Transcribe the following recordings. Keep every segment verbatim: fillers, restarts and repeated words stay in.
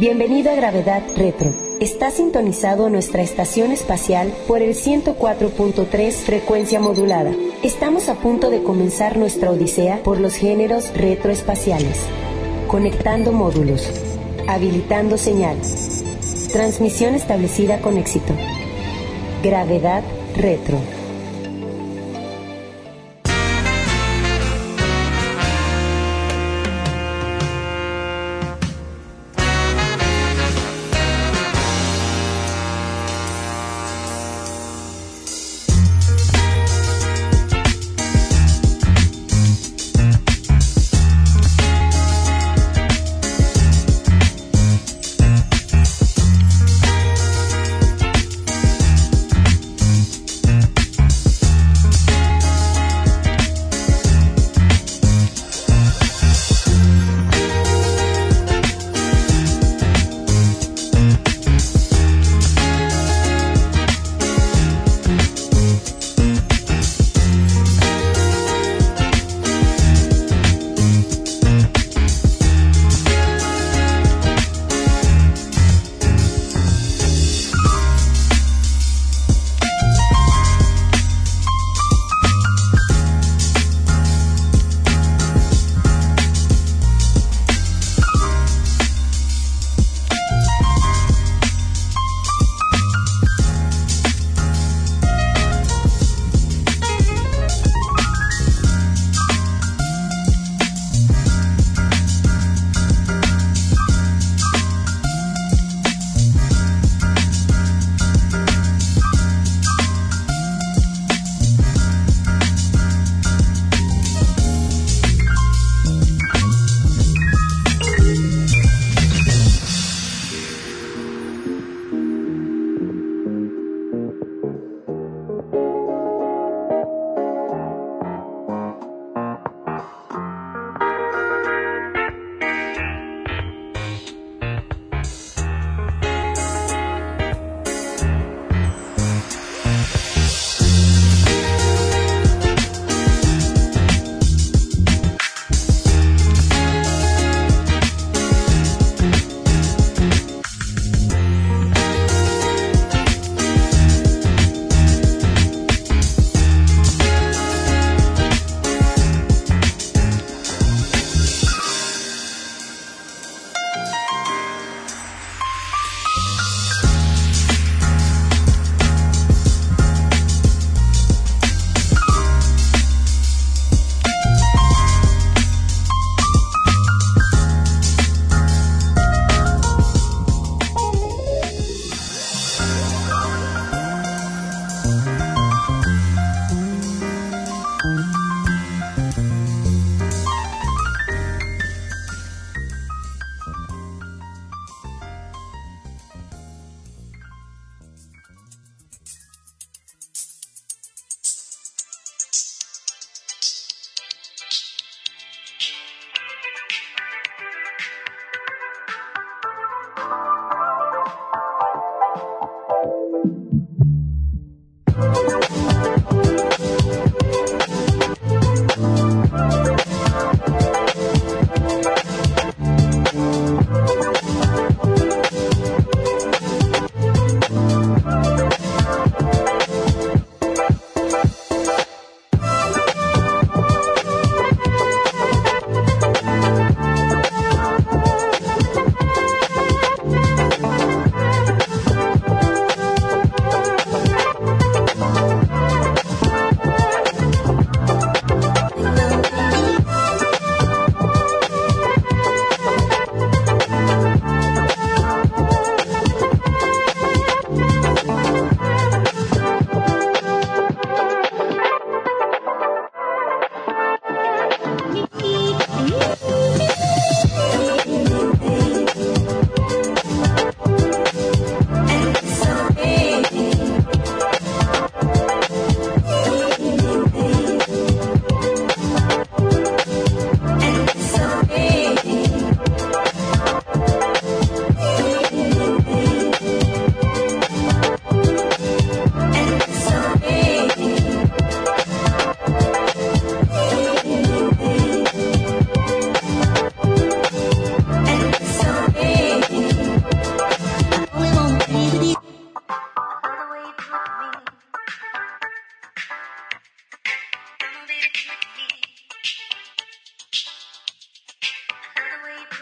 Bienvenido a Gravedad Retro. Está sintonizado nuestra estación espacial por el ciento cuatro punto tres frecuencia modulada. Estamos a punto de comenzar nuestra odisea por los géneros retroespaciales. Conectando módulos. Habilitando señal. Transmisión establecida con éxito. Gravedad Retro.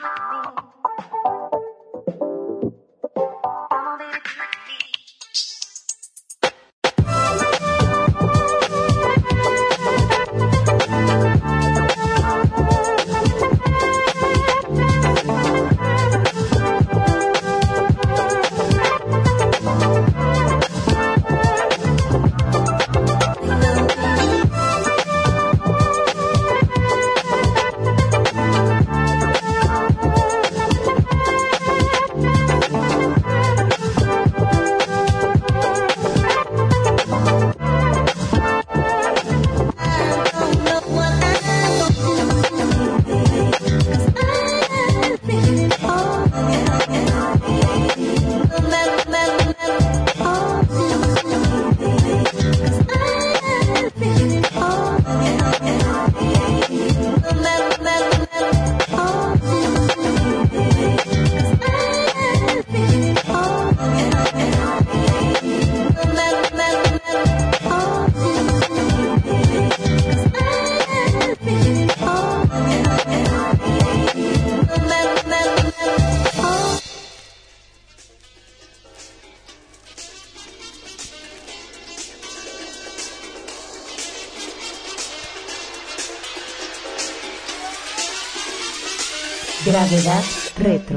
Gravedad Retro.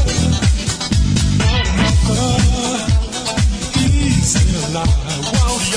Wow.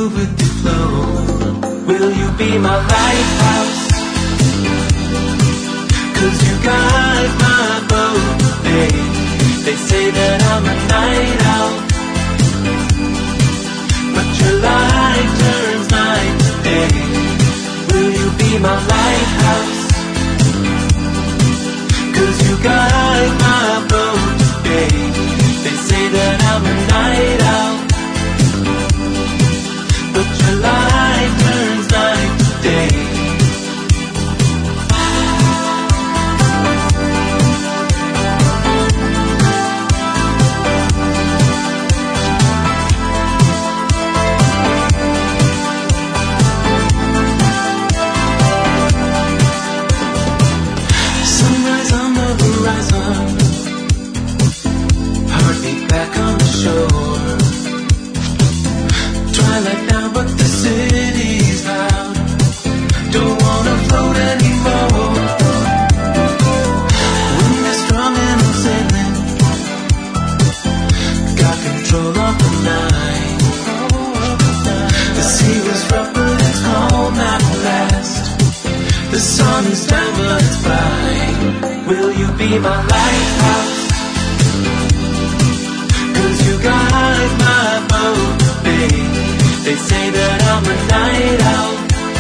move with the flow. Will you be my lighthouse? 'Cause you guide my boat, babe. They say that I'm a night owl, but your light turns night to day. Will you be my lighthouse? 'Cause you guide my boat, babe. They say that I'm a night owl, but your light turns night to day. Sunrise on the horizon, heartbeat back on the shore. Twilight now, but the city's loud. Don't wanna float anymore. Wind is strong and I'm sailing. Got control of the night. The sea was rough, but it's calm at last. The sun is down, but it's bright. Will you be my lighthouse? 'Cause you guide my boat, babe. They say that I'm a night owl,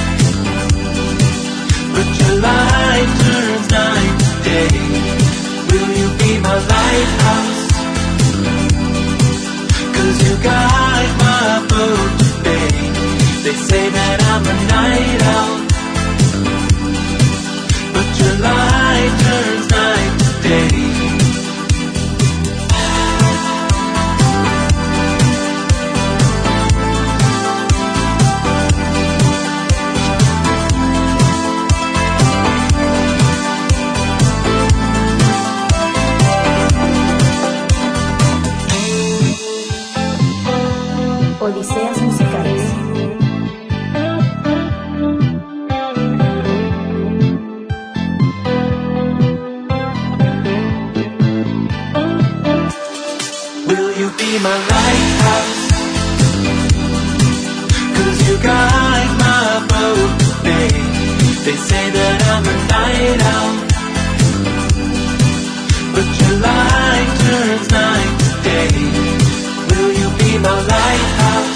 but your light turns night to day. Will you be my lighthouse? 'Cause you guide my boat, babe. They say that I'm a night owl, but your light turns night to day. Odiseas musicales. Will you be my lighthouse? 'Cause you guide my boat, babe. They say that I'm a night owl, but your light turns night to day. Will you be my lighthouse?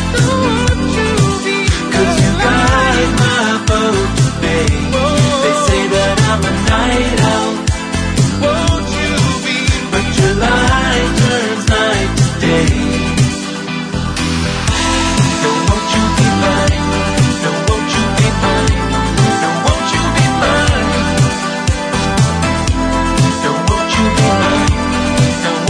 'Cause you guide my boat, babe. They say that I'm a night owl, but your light turns night to day. No, won't you be mine? No, won't you be mine? No, won't you be mine? No, won't you be mine? No,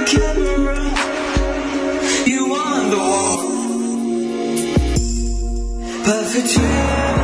camera, you on the wall. Perfect you.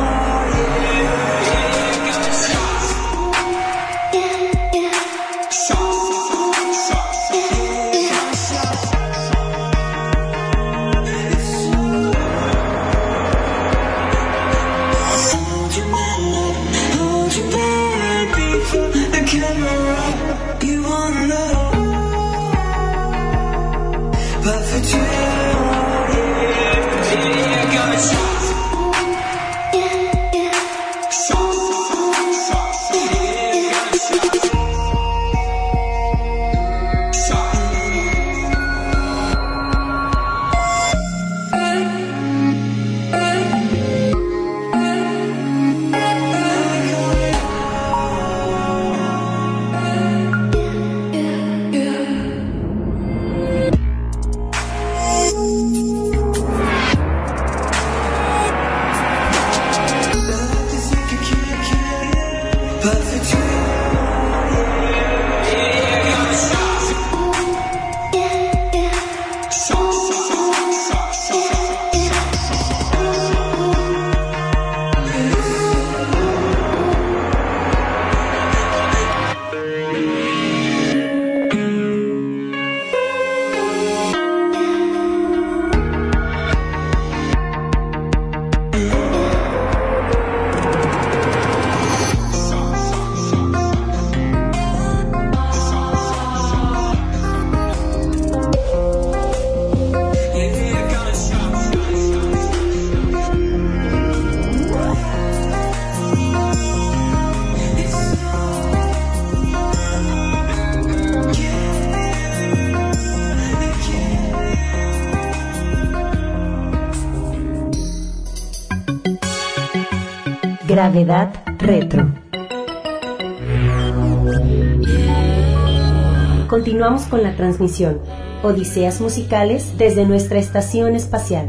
Gravedad Retro. Continuamos con la transmisión Odiseas musicales desde nuestra estación espacial.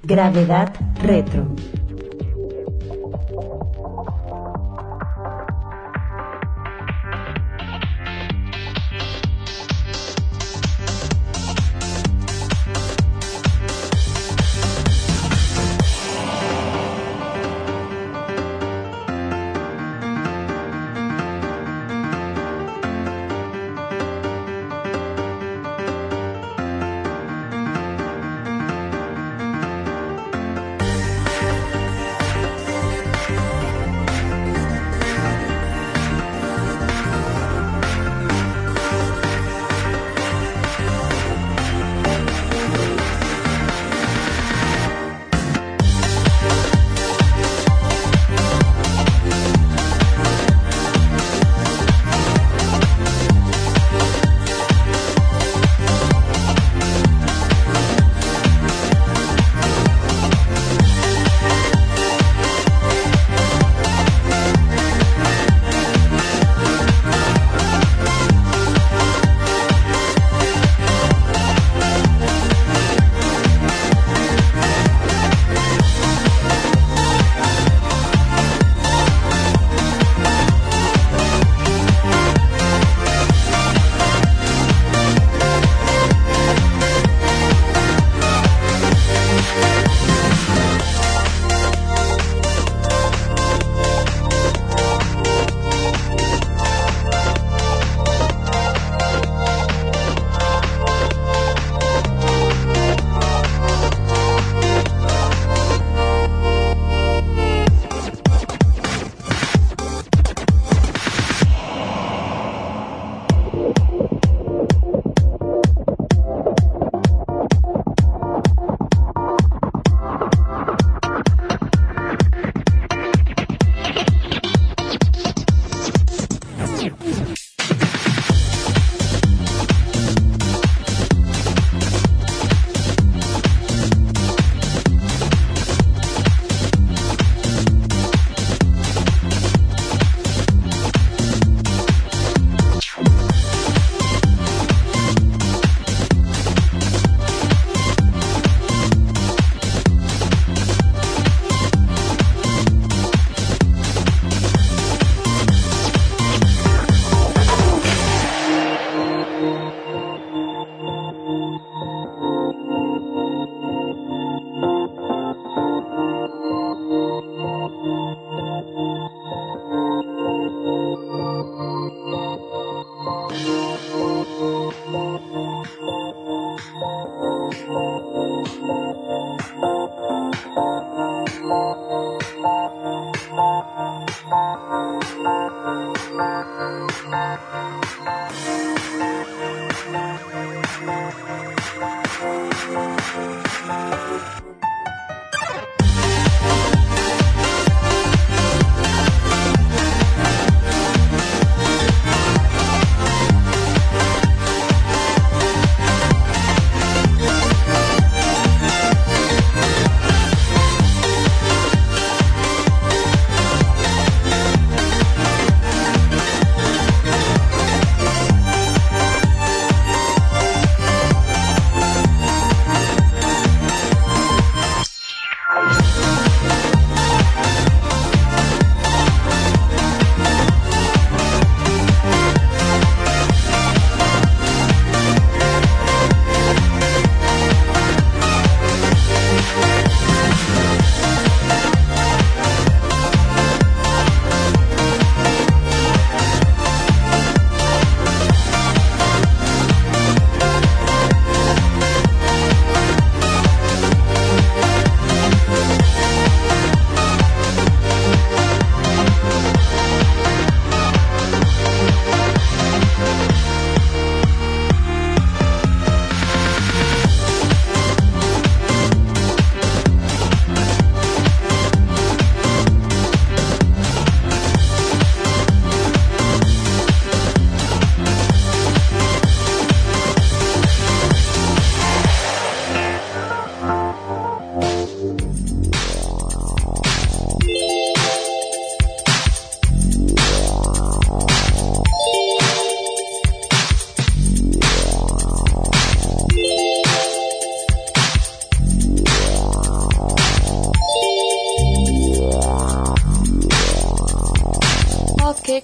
Gravedad Retro.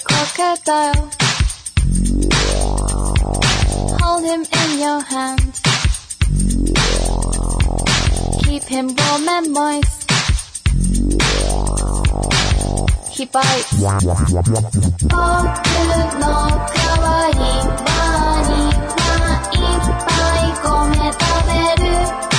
crocodile. Hold him in your hands. Keep him warm and moist. He bites. 僕の可愛いワニはいっぱい米食べる。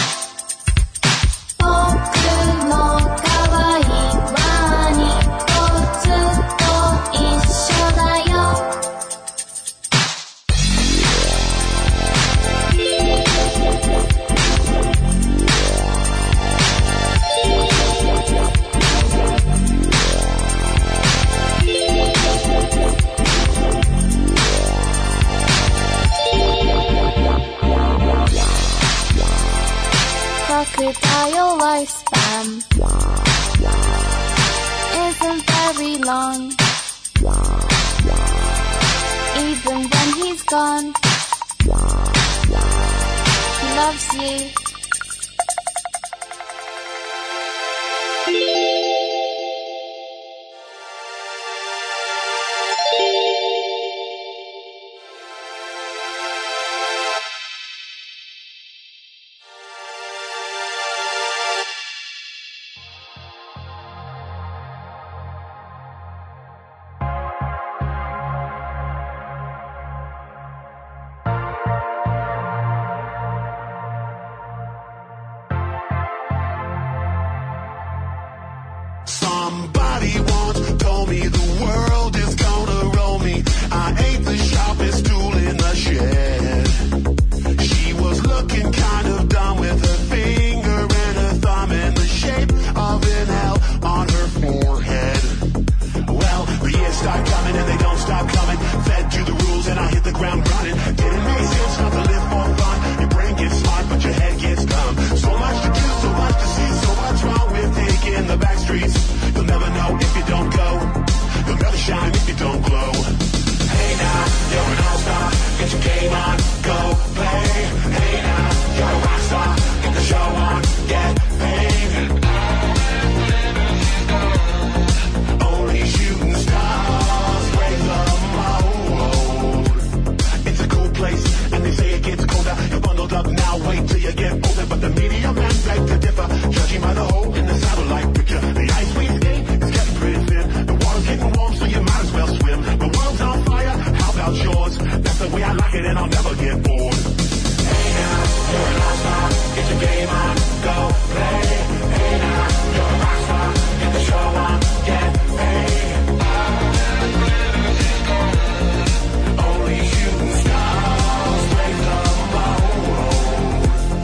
僕の可愛いワニとずっと一緒だよ。Crocodile lifespan isn't very long. Even when he's gone, he loves you. Somebody once told me the world is gonna roll me. I ain't the sharpest tool in the shed. She was looking kind of dumb with her finger and her thumb in the shape of an L on her forehead. Well, the years start coming and they don't stop coming. Fed to the rules and I hit the ground running. Didn't make sense not to live for fun. Your brain gets smart but your head gets dumb. So much to do, so much to see, so what's wrong with taking the back streets? You'll never know if you don't go. You'll never shine if you don't glow. Hey now, you're an all-star. Get your game on, go play. Hey now, you're a rock star. Get the show on, get paid. Only shooting stars break the mold. It's a cool place, and they say it gets colder. You're bundled up now, wait till you get older. But the media men beg to differ, judging by the hole in the satellite picture. The ice we skate is getting pretty thin. The water's getting warm, so you might as well swim. The world's on fire, how about yours? That's the way I like it, and I'll never get bored. Hey now, you're an all-star. Get your game on, go play. Hey now, you're a rock star. Get the show on, get paid. Only shooting stars break the mold.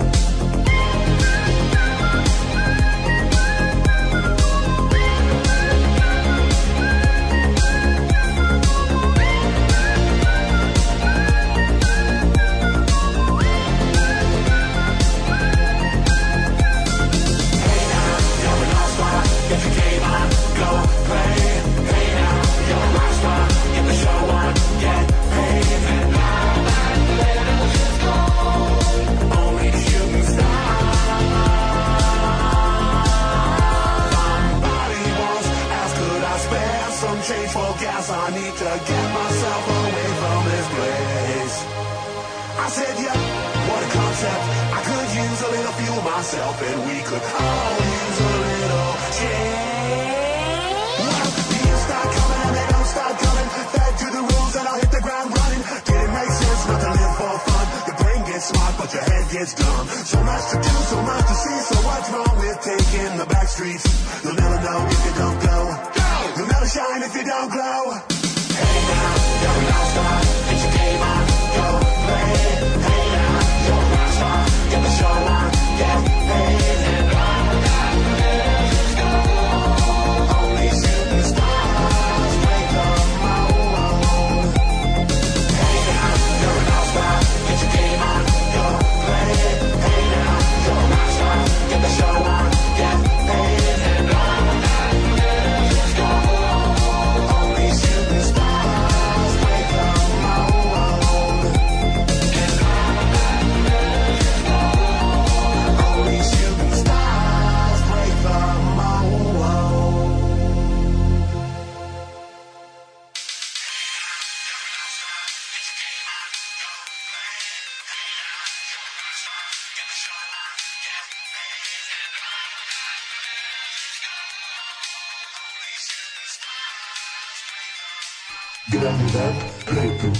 Change for gas, I need to get myself away from this place. I said, yeah, what a concept. I could use a little fuel myself, and we could all use a little change. Well, the years start coming and they don't stop coming. Fed to the rules and I'll hit the ground running. Didn't make sense not to live for fun. Your brain gets smart, but your head gets dumb. So much to do, so much to see. So what's wrong with taking the back streets? You'll never know if you don't go. You'll never shine if you don't glow. Hey now, you're an all-star. Get your game on, go play. Hey now, you're a rock star. Get the show on, get paid. And all that matters go. Only shooting stars break the mold. Hey now, you're an all-star. Get your game on, go play. Hey now, you're a rock star. Get the show on, get paid. And all that matters go. Only shooting stars break the mold. Gravedad retro.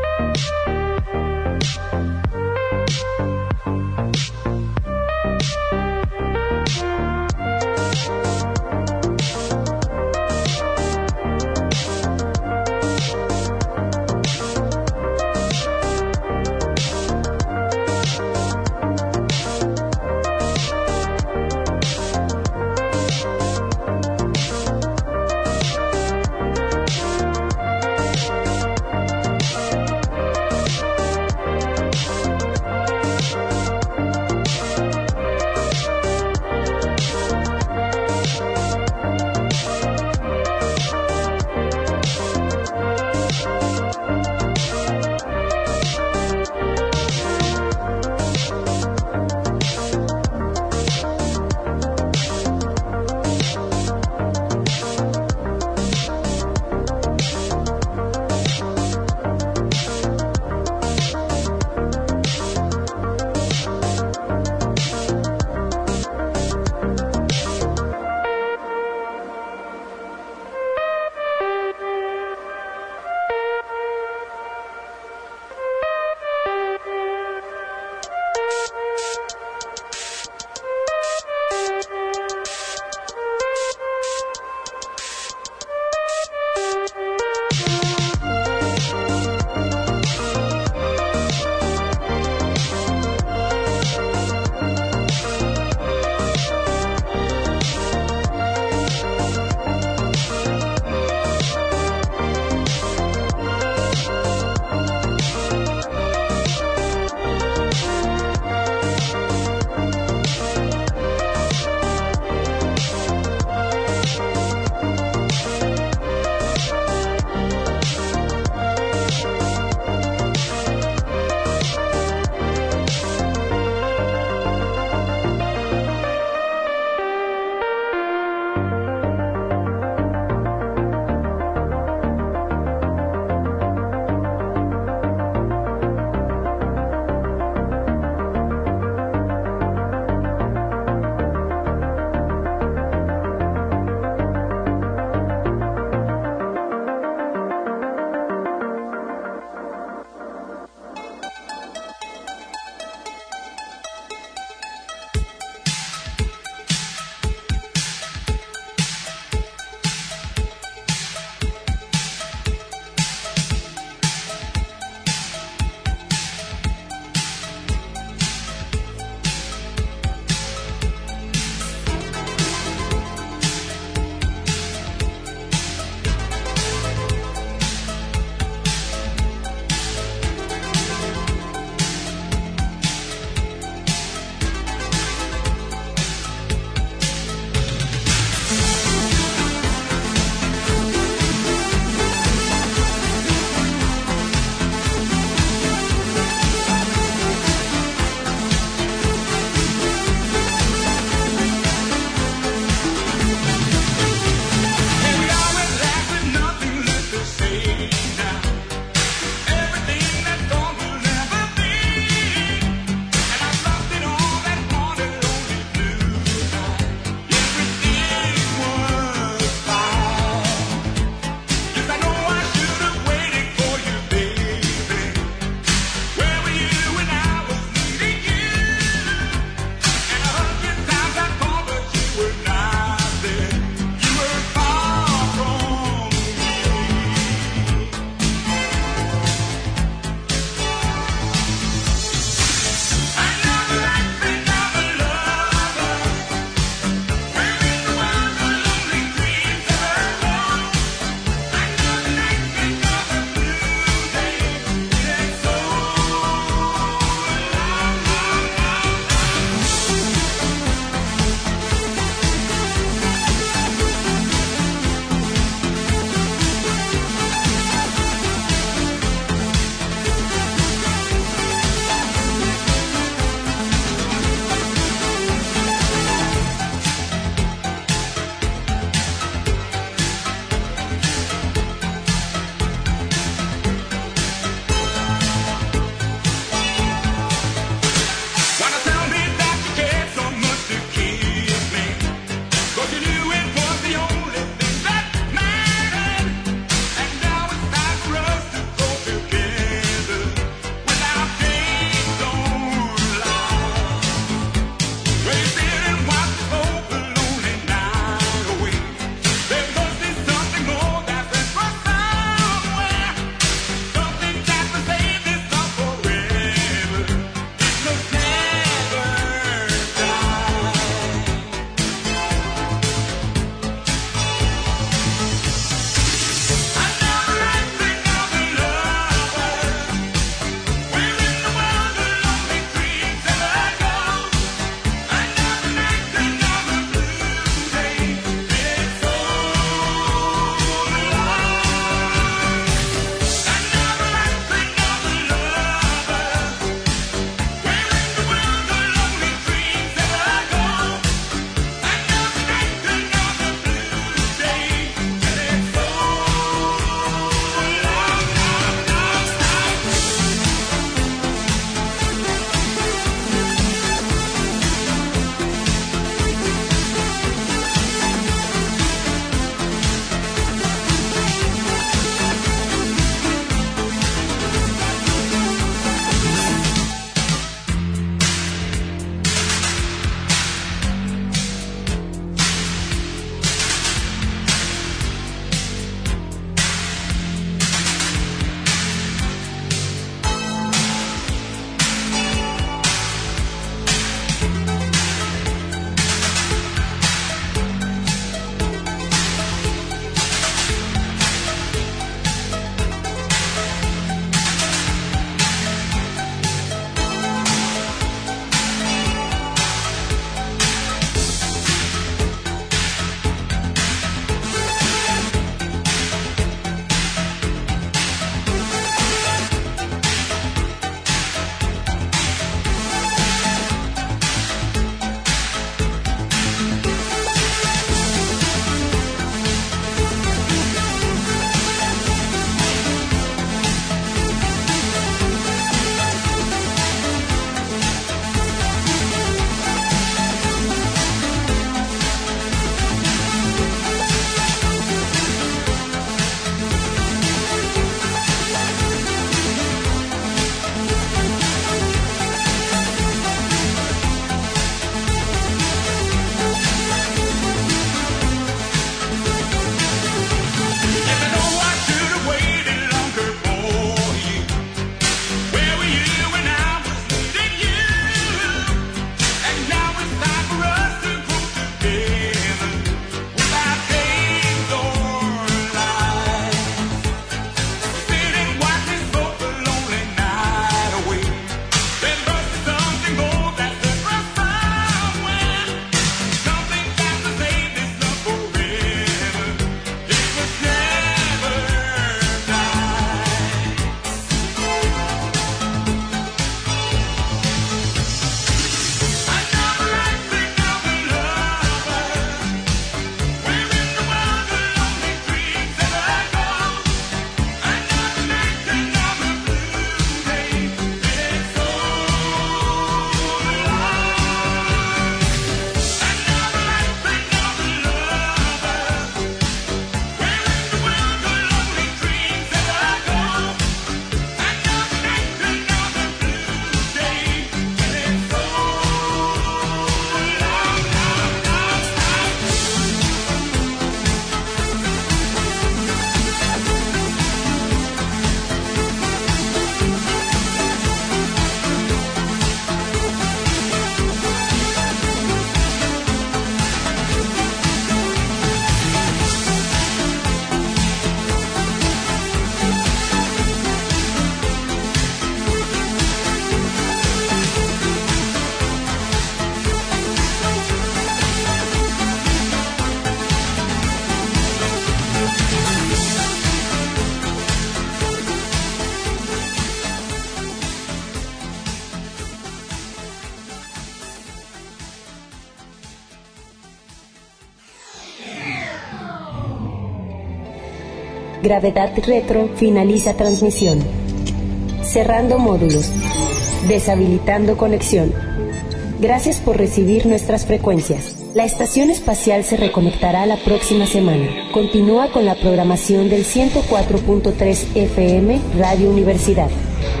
Gravedad Retro finaliza transmisión. Cerrando módulos. Deshabilitando conexión. Gracias por recibir nuestras frecuencias. La estación espacial se reconectará la próxima semana. Continúa con la programación del ciento cuatro punto tres F M Radio Universidad.